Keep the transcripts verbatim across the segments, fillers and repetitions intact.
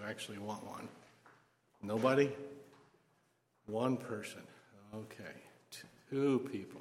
actually want one? Nobody? One person. Okay. Two people.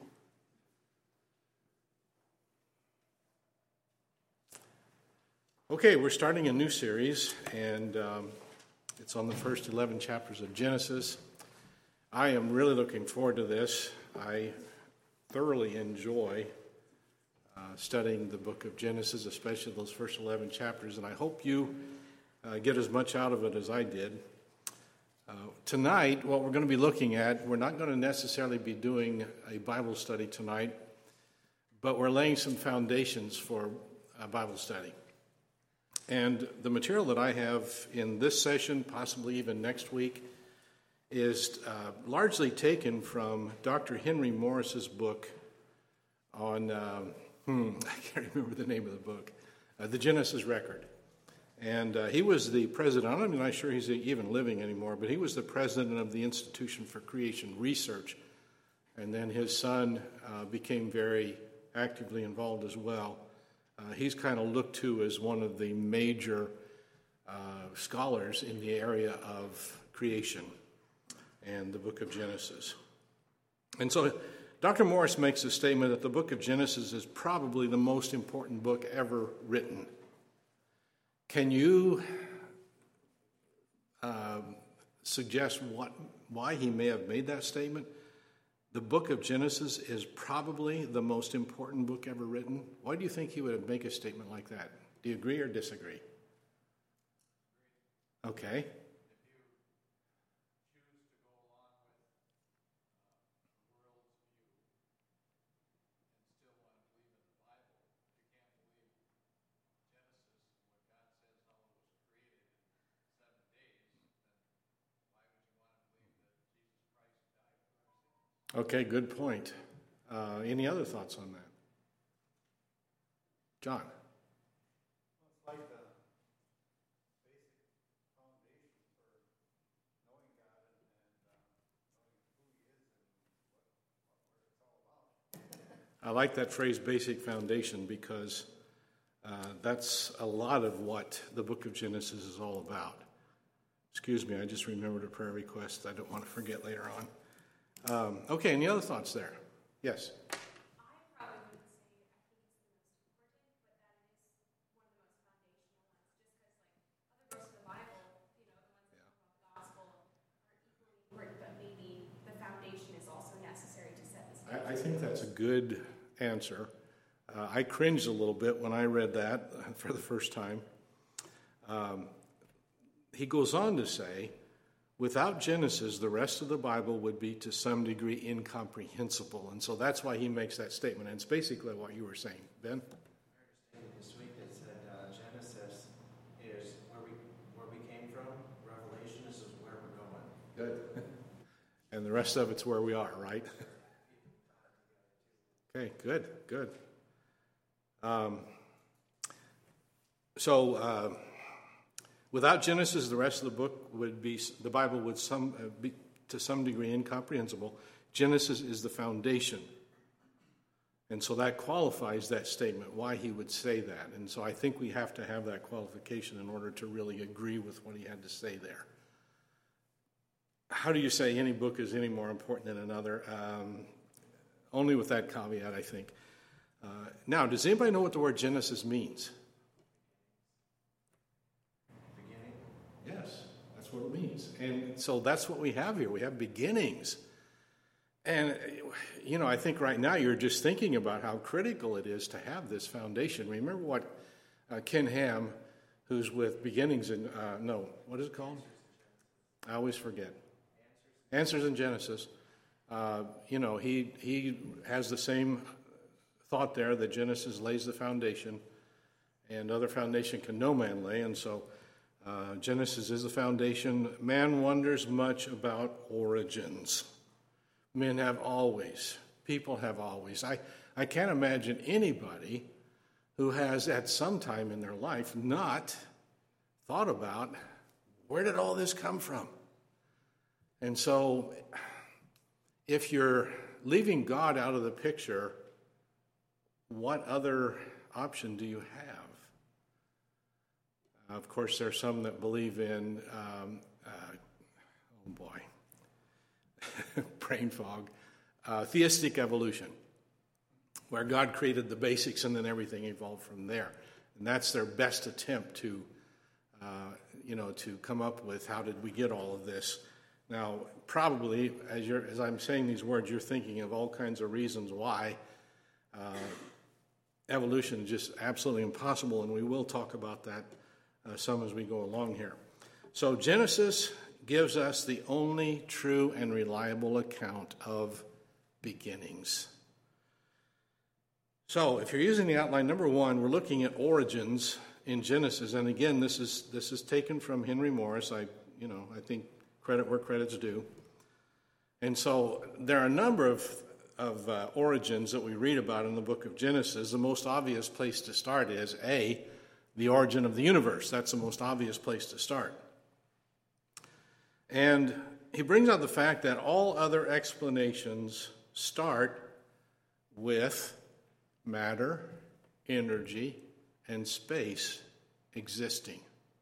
Okay, we're starting a new series, and um, it's on the first eleven chapters of Genesis. I am really looking forward to this. I thoroughly enjoy uh, studying the book of Genesis, especially those first eleven chapters, and I hope you uh, get as much out of it as I did. Uh, tonight, what we're going to be looking at, we're not going to necessarily be doing a Bible study tonight, but we're laying some foundations for a Bible study. And the material that I have in this session, possibly even next week, is uh, largely taken from Doctor Henry Morris's book on, uh, hmm, I can't remember the name of the book, uh, The Genesis Record. And uh, he was the president, I'm not sure he's even living anymore, but he was the president of the Institution for Creation Research. And then his son uh, became very actively involved as well. Uh, he's kind of looked to as one of the major uh, scholars in the area of creation and the book of Genesis. And so Doctor Morris makes a statement that the book of Genesis is probably the most important book ever written. Can you uh, suggest what why he may have made that statement? The book of Genesis is probably the most important book ever written. Why do you think he would make a statement like that? Do you agree or disagree? Okay. Okay, good point. Uh, any other thoughts on that? John? Well, it's like the basic foundation for knowing God and, and uh, knowing who He is and what, what, what it's all about. I like that phrase, basic foundation, because uh, that's a lot of what the book of Genesis is all about. Excuse me, I just remembered a prayer request I don't want to forget later on. Um, okay, any other thoughts there? Yes? I probably wouldn't say I think it's the most important, but that it is one of the most foundational ones, just because, like, other books of the Bible, you know, the ones that talk about the gospel are equally important, but maybe the foundation is also necessary to set the stage. I, I think that's a good answer. Uh, I cringed a little bit when I read that for the first time. Um, he goes on to say, without Genesis, the rest of the Bible would be to some degree incomprehensible. And so that's why he makes that statement. And it's basically what you were saying. Ben? I heard this week that said uh, Genesis is where we where we came from. Revelation is where we're going. Good. And the rest of it's where we are, right? Okay, good, good. Um, so... Uh, Without Genesis, the rest of the book would be, the Bible would some uh, be to some degree incomprehensible. Genesis is the foundation. And so that qualifies that statement, why he would say that. And so I think we have to have that qualification in order to really agree with what he had to say there. How do you say any book is any more important than another? Um, only with that caveat, I think. Uh, now, does anybody know what the word Genesis means? Yes, that's what it means. And so that's what we have here. We have beginnings. And, you know, I think right now you're just thinking about how critical it is to have this foundation. Remember what uh, Ken Ham, who's with Beginnings in, uh, no, what is it called? I always forget. Answers in Genesis. Uh, you know, he, he has the same thought there that Genesis lays the foundation, and other foundation can no man lay. And so Uh, Genesis is the foundation. Man wonders much about origins. Men have always, people have always. I, I can't imagine anybody who has at some time in their life not thought about, where did all this come from? And so if you're leaving God out of the picture, what other option do you have? Uh, of course, there are some that believe in, um, uh, oh boy, brain fog, uh, theistic evolution, where God created the basics and then everything evolved from there. And that's their best attempt to, uh, you know, to come up with how did we get all of this. Now, probably, as you're, as I'm saying these words, you're thinking of all kinds of reasons why uh, evolution is just absolutely impossible, and we will talk about that uh, some as we go along here. So Genesis gives us the only true and reliable account of beginnings. So if you're using the outline, number one, we're looking at origins in Genesis, and again, this is this is taken from Henry Morris. I, you know, I think credit where credit's due. And so there are a number of, of uh, origins that we read about in the book of Genesis. The most obvious place to start is, A, the origin of the universe. That's the most obvious place to start. And he brings out the fact that all other explanations start with matter, energy, and space existing.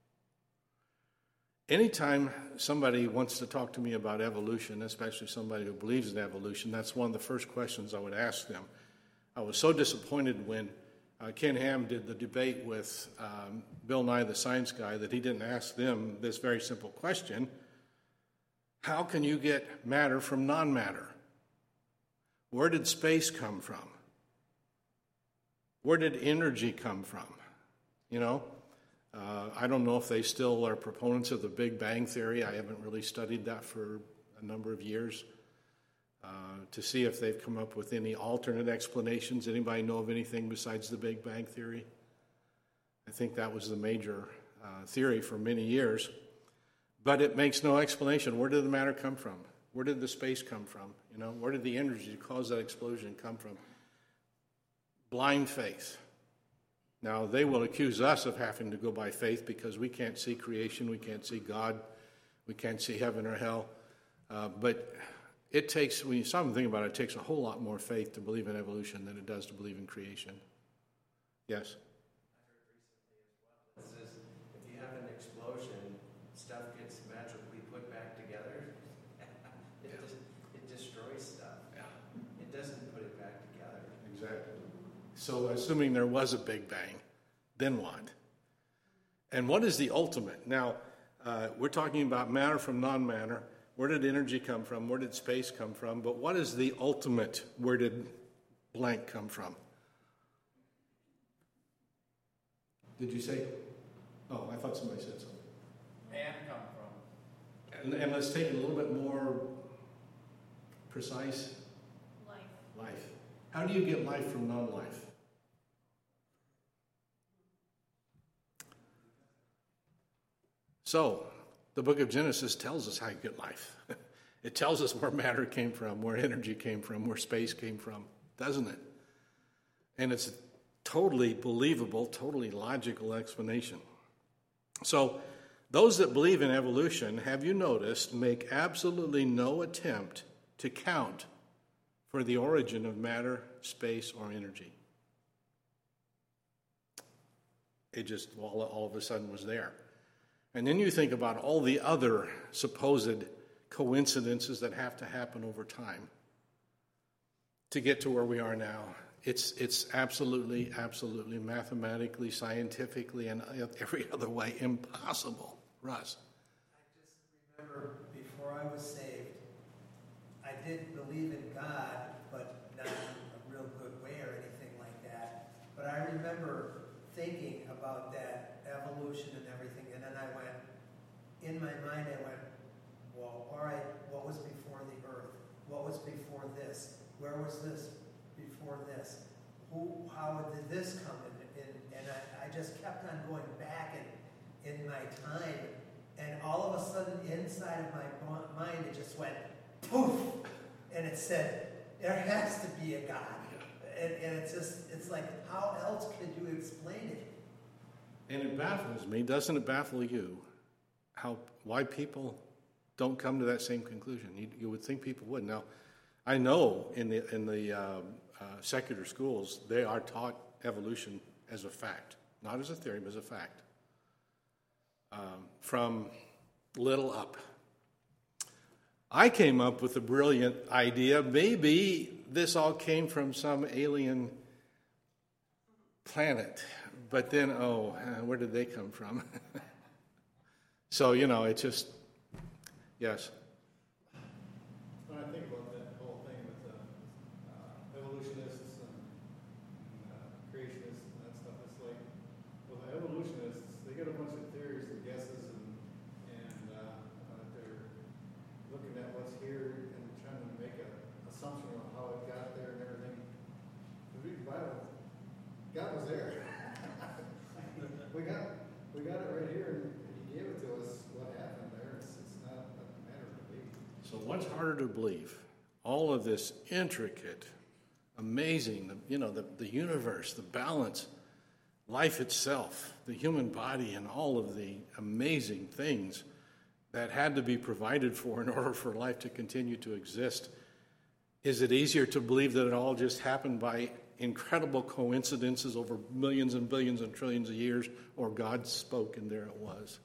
Anytime somebody wants to talk to me about evolution, especially somebody who believes in evolution, that's one of the first questions I would ask them. I was so disappointed when uh, Ken Ham did the debate with um, Bill Nye the Science Guy that he didn't ask them this very simple question: how can you get matter from non-matter? Where did space come from? Where did energy come from? You know? Uh, I don't know if they still are proponents of the Big Bang Theory. I haven't really studied that for a number of years uh, to see if they've come up with any alternate explanations. Anybody know of anything besides the Big Bang Theory? I think that was the major uh, theory for many years. But it makes no explanation. Where did the matter come from? Where did the space come from? You know, where did the energy to cause that explosion come from? Blind faith. Now, they will accuse us of having to go by faith because we can't see creation, we can't see God, we can't see heaven or hell. Uh, but it takes, when you stop and think about it, it takes a whole lot more faith to believe in evolution than it does to believe in creation. Yes? I heard recently as well. It says if you have an explosion, stuff gets magically put back together. it, Yeah. just, it destroys stuff. Yeah. It doesn't put it back together. Exactly. So assuming there was a Big Bang, then what? And what is the ultimate? Now, uh, we're talking about matter from non-matter. Where did energy come from? Where did space come from? But what is the ultimate? Where did blank come from? Did you say? Oh, I thought somebody said something. Man come from? And, and let's take it a little bit more precise. Life. Life. How do you get life from non-life? So, the book of Genesis tells us how you get life. It tells us where matter came from, where energy came from, where space came from, doesn't it? And it's a totally believable, totally logical explanation. So, those that believe in evolution, have you noticed, make absolutely no attempt to count for the origin of matter, space, or energy. It just all, all of a sudden was there. And then you think about all the other supposed coincidences that have to happen over time to get to where we are now. It's it's absolutely, absolutely mathematically, scientifically, and every other way impossible. Russ? I just remember before I was saved, I did believe in God, but not in a real good way or anything like that. But I remember thinking about that evolution and everything, and then I went, in my mind I went, well, all right, what was before the earth? What was before this? Where was this before this? Who? How did this come in? And, and I, I just kept on going back in, in my time, and all of a sudden inside of my mind it just went poof, and it said, there has to be a God. And, and it's just, it's like, how else could you explain it? And it baffles me, doesn't it baffle you, how why people don't come to that same conclusion? You, you would think people would. Now, I know in the in the uh, uh, secular schools they are taught evolution as a fact, not as a theory, but as a fact. um, from little up. I came up with a brilliant idea. Maybe this all came from some alien planet. But then, oh, where did they come from? So, you know, it just, yes. When I think about that whole thing with uh, uh, evolutionists and, and uh, creationists and that stuff, it's like, well, the evolutionists, they get a bunch of theories and guesses, and, and uh, uh, they're looking at what's here and trying to make an assumption of how it got there and everything. The read the Bible, God was there. we got we got it right here, and He gave it to us. What happened there? It's, it's not a matter of belief. So what's harder to believe? All of this intricate, amazing, the, you know, the, the universe, the balance, life itself, the human body, and all of the amazing things that had to be provided for in order for life to continue to exist. Is it easier to believe that it all just happened by incredible coincidences over millions and billions and trillions of years, or God spoke and there it was?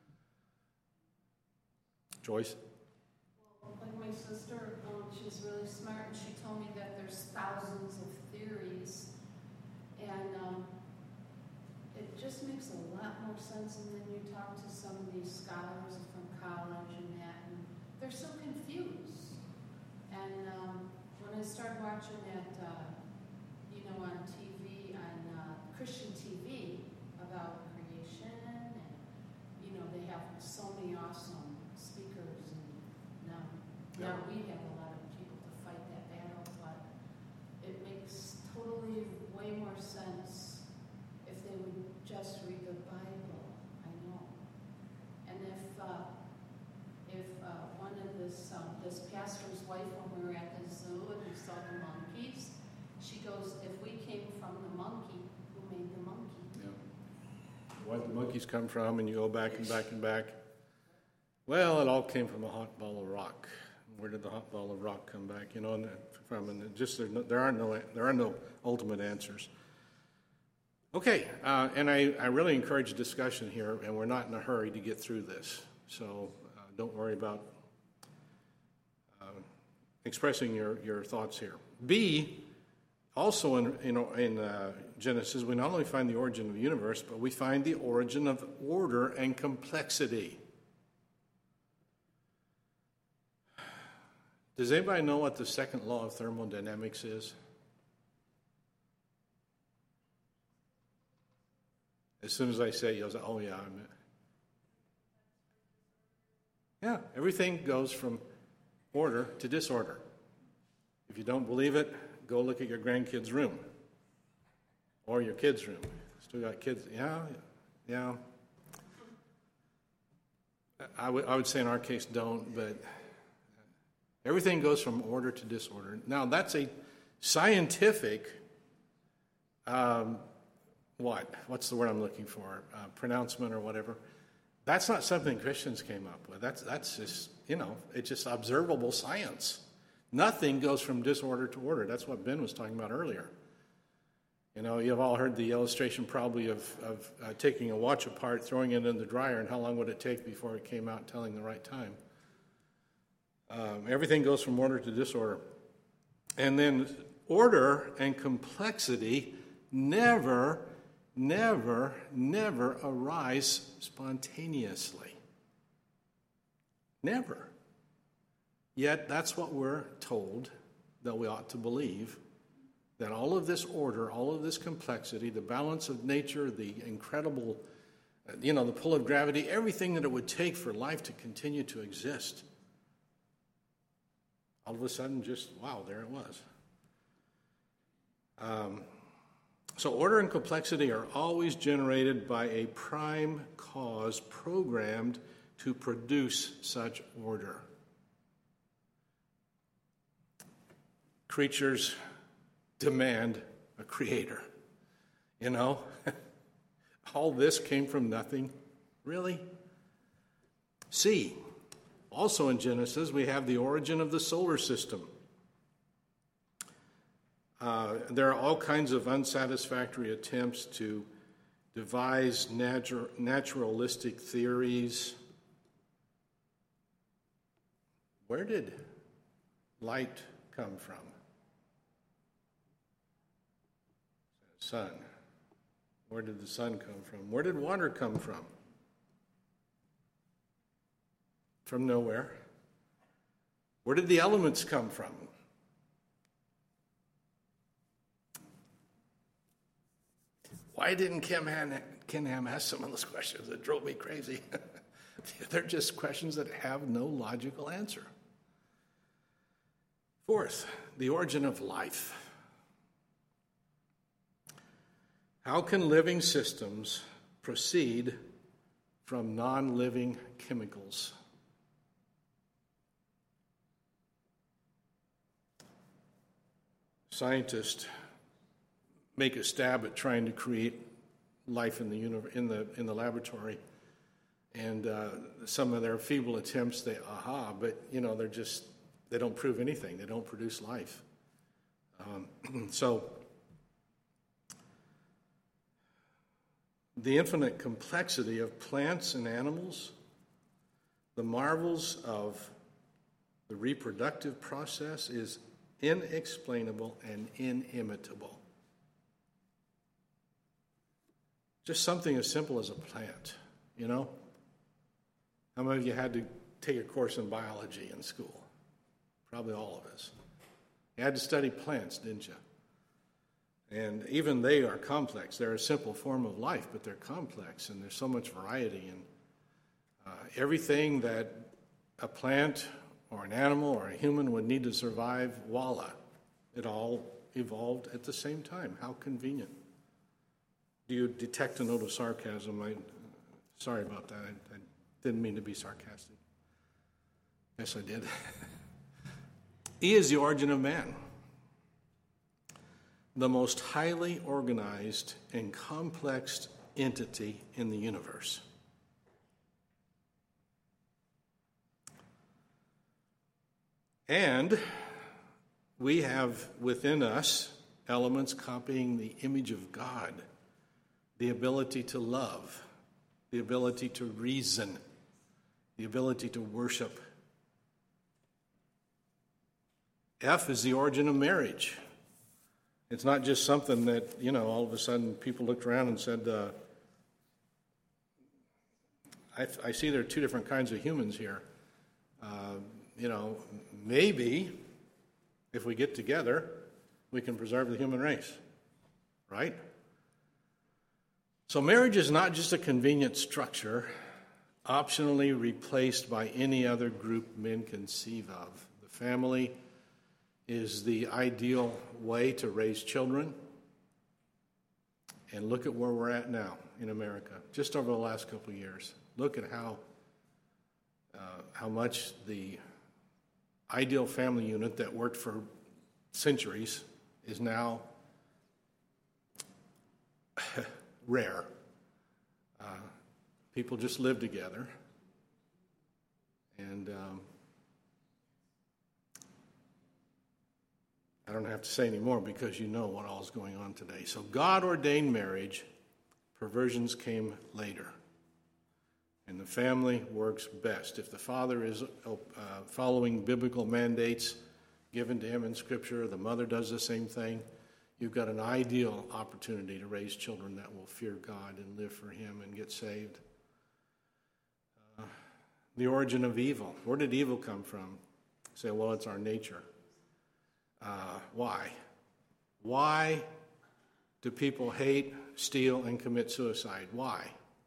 Joyce? Well, like my sister, um, she's really smart, and she told me that there's thousands of theories, and um, it just makes a lot more sense. And then you talk to some of these scholars from college and that, and they're so confused. And um, when I started watching that, uh, you know, on T V, on uh, Christian T V about creation, and you know, they have so many awesome speakers, and now, now we have a lot of people to fight that battle, but it makes totally way more sense if they would just read the Bible. I know. And if uh, if uh, one of this um, this pastor's wife, when we were at the zoo and we saw the monkeys, she goes, "If we came from the monkey, who made the monkey?" Yeah. Where did the monkeys come from? And you go back and back and back. Well, it all came from a hot ball of rock. Where did the hot ball of rock come back? You know, and from and it just there, no, there are no there are no ultimate answers. Okay, uh, and I, I really encourage discussion here, and we're not in a hurry to get through this, so uh, don't worry about uh, expressing your, your thoughts here. B, also in, in, in uh, Genesis, we not only find the origin of the universe, but we find the origin of order and complexity. Does anybody know what the second law of thermodynamics is? As soon as I say it, you'll say, oh, yeah, I'm it. Yeah, everything goes from order to disorder. If you don't believe it, go look at your grandkids' room or your kids' room. Still got kids? Yeah, yeah. I would, I would say in our case, don't, but everything goes from order to disorder. Now, that's a scientific um What? What's the word I'm looking for? Uh, pronouncement or whatever. That's not something Christians came up with. That's that's just, you know, it's just observable science. Nothing goes from disorder to order. That's what Ben was talking about earlier. You know, you've all heard the illustration probably of, of uh, taking a watch apart, throwing it in the dryer, and how long would it take before it came out telling the right time. Um, everything goes from order to disorder. And then order and complexity never never, never arise spontaneously. Never. Yet that's what we're told that we ought to believe, that all of this order, all of this complexity, the balance of nature, the incredible, you know, the pull of gravity, everything that it would take for life to continue to exist, all of a sudden just, wow, there it was. Um... So order and complexity are always generated by a prime cause programmed to produce such order. Creatures demand a creator. You know, all this came from nothing. Really? C, also in Genesis, we have the origin of the solar system. Uh, there are all kinds of unsatisfactory attempts to devise natu- naturalistic theories. Where did light come from? Sun. Where did the sun come from? Where did water come from? From nowhere. Where did the elements come from? Why didn't Kim Han- Ken Ham ask some of those questions? It drove me crazy. They're just questions that have no logical answer. Fourth, the origin of life. How can living systems proceed from non-living chemicals? Scientists make a stab at trying to create life in the uni- in the in the laboratory, and uh, some of their feeble attempts, they aha, but you know they're just they don't prove anything. They don't produce life. Um, so the infinite complexity of plants and animals, the marvels of the reproductive process is inexplainable and inimitable. Just something as simple as a plant, you know? How many of you had to take a course in biology in school? Probably all of us. You had to study plants, didn't you? And even they are complex. They're a simple form of life, but they're complex, and there's so much variety. And uh, everything that a plant or an animal or a human would need to survive, voila, it all evolved at the same time. How convenient. Do you detect a note of sarcasm? I, sorry about that. I, I didn't mean to be sarcastic. Yes, I did. E is the origin of man. The most highly organized and complex entity in the universe. And we have within us elements copying the image of God. The ability to love, the ability to reason, the ability to worship. F is the origin of marriage. It's not just something that, you know, all of a sudden people looked around and said, uh, I, I see there are two different kinds of humans here. Uh, you know, maybe if we get together, we can preserve the human race, right? So marriage is not just a convenient structure, optionally replaced by any other group men conceive of. The family is the ideal way to raise children. And look at where we're at now in America, just over the last couple of years. Look at how, uh, how much the ideal family unit that worked for centuries is now rare. Uh, people just live together. And um, I don't have to say any more because you know what all is going on today. So God ordained marriage. Perversions came later. And the family works best. If the father is uh, following biblical mandates given to him in Scripture, the mother does the same thing, you've got an ideal opportunity to raise children that will fear God and live for Him and get saved. Uh, the origin of evil. Where did evil come from? You say, well, it's our nature. Uh, why? Why do people hate, steal, and commit suicide? Why?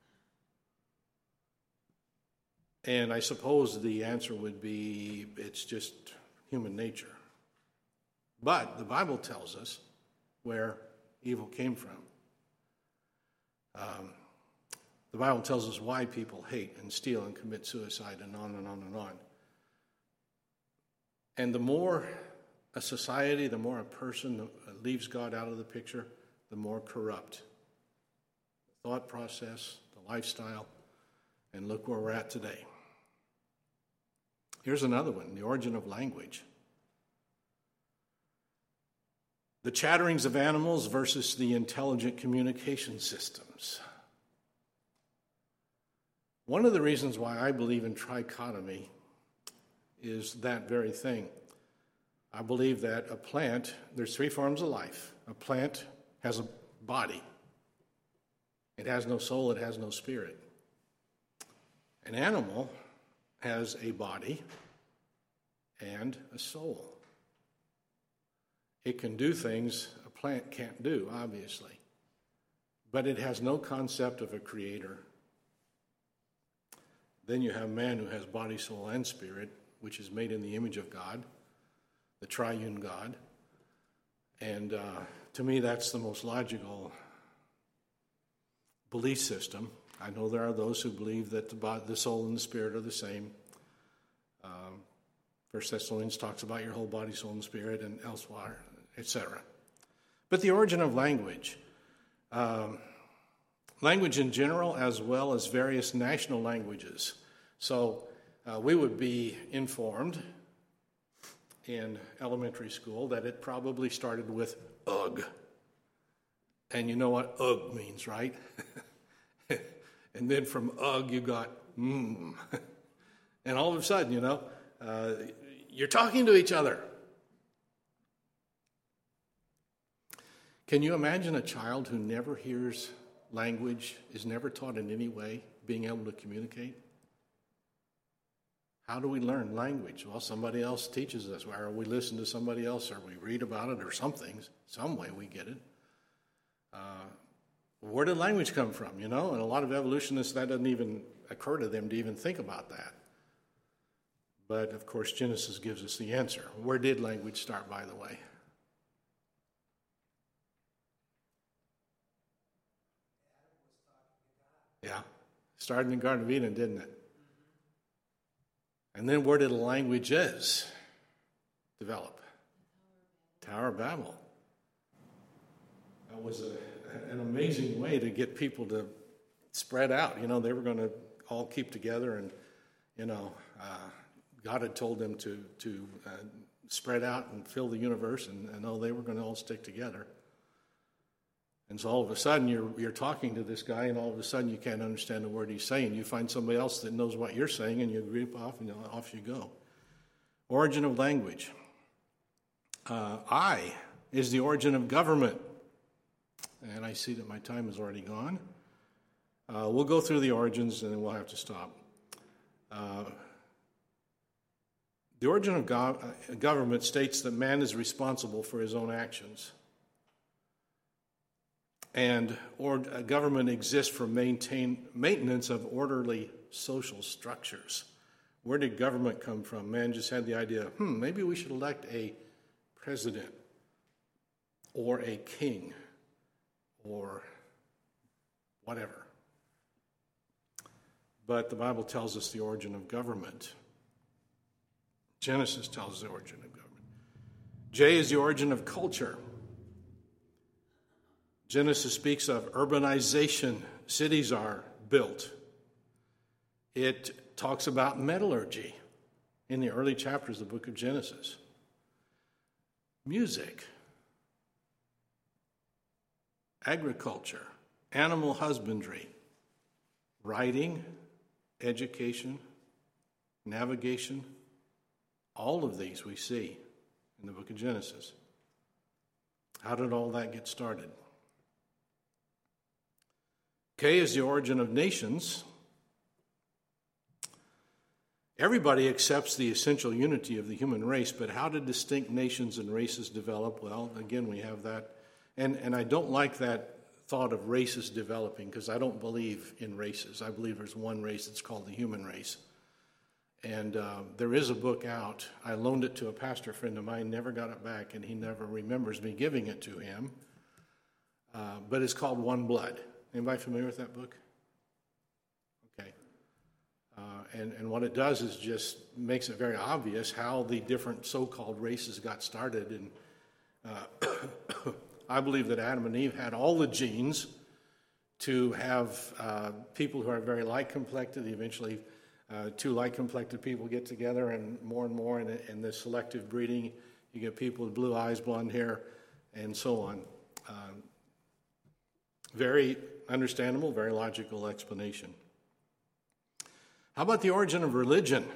And I suppose the answer would be it's just human nature. But the Bible tells us where evil came from. Um, the Bible tells us why people hate and steal and commit suicide and on and on and on. And the more a society, the more a person leaves God out of the picture, the more corrupt the thought process, the lifestyle, and look where we're at today. Here's another one, the origin of language. The chatterings of animals versus the intelligent communication systems. One of the reasons why I believe in trichotomy is that very thing. I believe that a plant, there's three forms of life. A plant has a body. It has no soul, it has no spirit. An animal has a body and a soul. It can do things a plant can't do, obviously. But it has no concept of a creator. Then you have man who has body, soul, and spirit, which is made in the image of God, the triune God. And uh, to me, that's the most logical belief system. I know there are those who believe that the, body, the soul and the spirit are the same. Um, First Thessalonians talks about your whole body, soul, and spirit, and elsewhere, et cetera. But the origin of language. Um, language in general, as well as various national languages. So uh, we would be informed in elementary school that it probably started with ugh. And you know what ugh means, right? And then from ugh you got mmm. And all of a sudden, you know, uh, you're talking to each other. Can you imagine a child who never hears language, is never taught in any way, being able to communicate? How do we learn language? Well, somebody else teaches us, or we listen to somebody else, or we read about it, or something, some way we get it. Uh, where did language come from, you know? And a lot of evolutionists, that doesn't even occur to them to even think about that. But, of course, Genesis gives us the answer. Where did language start, by the way? Yeah, started in the Garden of Eden, didn't it? And then where did languages develop? Tower of Babel. That was a, an amazing way to get people to spread out. You know, they were going to all keep together, and, you know, uh, God had told them to, to uh, spread out and fill the universe, and, and oh, they were going to all stick together. And so all of a sudden you're you're talking to this guy, and all of a sudden you can't understand the word he's saying. You find somebody else that knows what you're saying, and you group off, and off you go. Origin of language. Uh, I is the origin of government. And I see that my time is already gone. Uh, we'll go through the origins, and then we'll have to stop. Uh, the origin of go- uh, government states that man is responsible for his own actions. And or, uh, government exists for maintain, maintenance of orderly social structures. Where did government come from? Man just had the idea, hmm, maybe we should elect a president or a king or whatever. But the Bible tells us the origin of government. Genesis tells us the origin of government. J is the origin of culture. Genesis speaks of urbanization. Cities are built. It talks about metallurgy in the early chapters of the book of Genesis. Music, agriculture, animal husbandry, writing, education, navigation, all of these we see in the book of Genesis. How did all that get started? K is the origin of nations. Everybody accepts the essential unity of the human race, but how did distinct nations and races develop? Well, again, we have that. And, and I don't like that thought of races developing, because I don't believe in races. I believe there's one race that's called the human race. And uh, there is a book out. I loaned it to a pastor friend of mine, never got it back, and he never remembers me giving it to him. Uh, but it's called One Blood. Anybody familiar with that book? Okay. Uh, and, and what it does is just makes it very obvious how the different so-called races got started. And uh, I believe that Adam and Eve had all the genes to have uh, people who are very light-complected. Eventually, uh, two light-complected people get together, and more and more in, in the selective breeding, you get people with blue eyes, blonde hair, and so on. Um, very understandable, very logical explanation. How about the origin of religion?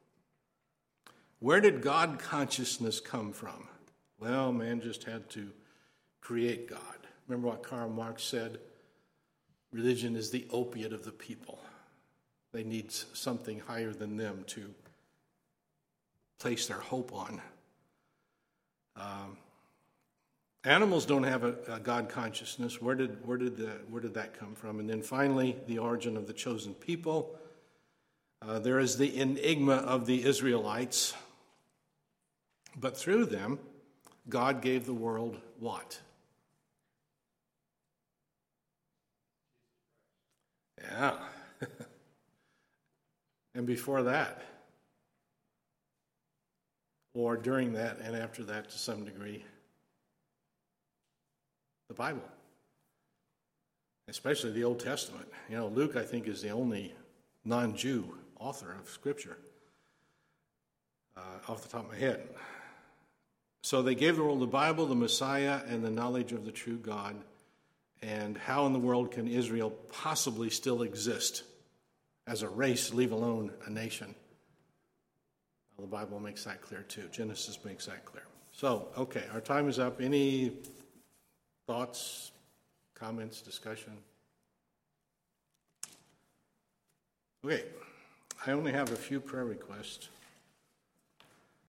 Where did God consciousness come from? Well, man just had to create God. Remember what Karl Marx said? Religion is the opiate of the people. They need something higher than them to place their hope on. Um, animals don't have a, a God consciousness. Where did where did the, where did that come from? And then finally, the origin of the chosen people. Uh, there is the enigma of the Israelites, but through them, God gave the world what? Yeah. And before that, or during that and after that to some degree, the Bible, especially the Old Testament. You know, Luke, I think, is the only non-Jew author of Scripture, uh, off the top of my head. So they gave the world the Bible, the Messiah, and the knowledge of the true God. And how in the world can Israel possibly still exist as a race, leave alone a nation? Well, the Bible makes that clear too. Genesis makes that clear. So, okay, our time is up. Any thoughts, comments, discussion? Okay, I only have a few prayer requests.